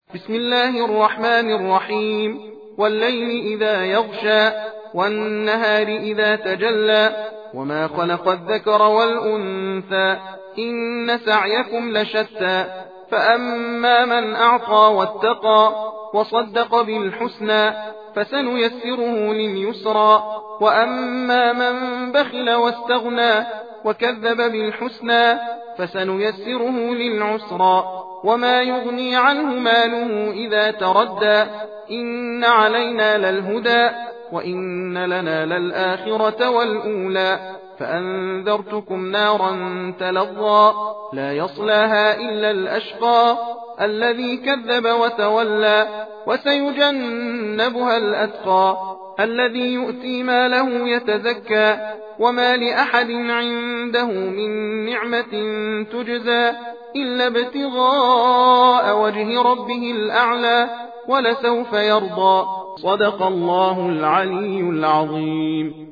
بسم الله الرحمن الرحيم والليل إذا يغشى والنهار إذا تجلى وما خلق الذكر والأنثى إن سعيكم لشتى فأما من أعطى واتقى وصدق بالحسنى فسنيسره لليسرى وأما من بخل واستغنى وكذب بالحسنى فسنيسره للعسرى وما يغني عنه ماله إذا تردى إن علينا للهدى وإن لنا للآخرة والأولى فأنذرتكم نارا تلظى لا يصلاها إلا الأشقى الذي كذب وتولى وسيجنبها الأتقى الذي يؤتي ماله يتزكى وما لأحد عنده من نعمة تجزى إلا ابتغاء وجه ربه الأعلى ولسوف يرضى صدق الله العلي العظيم.